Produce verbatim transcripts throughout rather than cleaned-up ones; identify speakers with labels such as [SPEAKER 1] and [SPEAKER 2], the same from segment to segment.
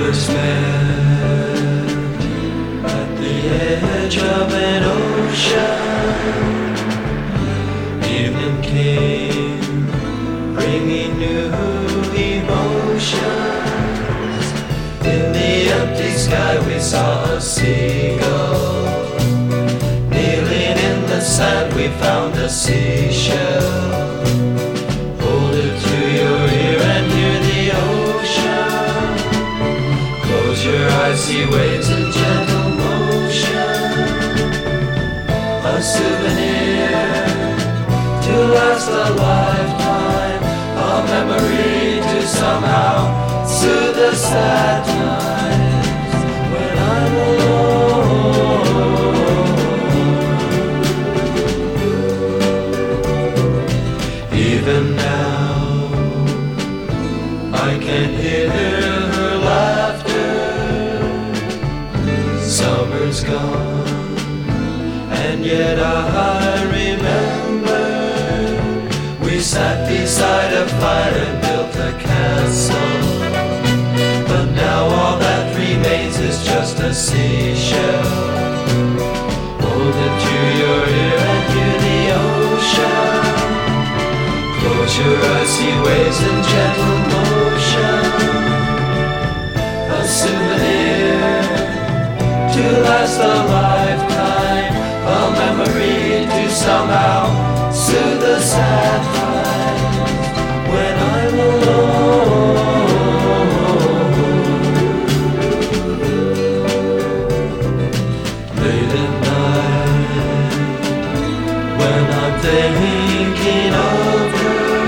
[SPEAKER 1] first met at the edge of an ocean. Evening came, bringing new emotions. In the empty sky we saw a seagull. Kneeling in the sand we found a seashell. Hold it to your ear and hear the ocean. Close your eyes, see waves in gentle motion. A souvenir to last a lifetime, a memory to somehow soothe the sad times when I'm alone. Even now I can hear her laughter. Summer's gone, and yet I remember we sat beside a fire and built a castle. But now all that remains is just a seashell. Hold it to your ear and hear the ocean. Close your eyes, see waves in gentle motion. A souvenir to last a lifetime, a memory to somehow soothe the sad times when I'm alone. Late at night, when I'm thinking of her,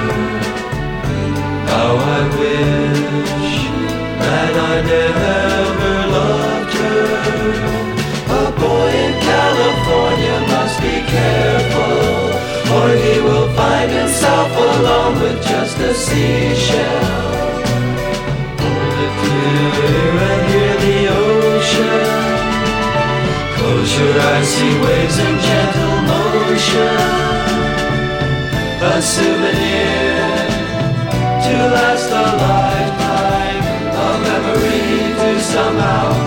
[SPEAKER 1] how I wish that I never loved her. A boy in California must be careful, or he will find himself alone with just a seashell. Hold it clear and hear the ocean. Close your eyes, see waves in gentle motion. A souvenir to last a lifetime, a memory to somehow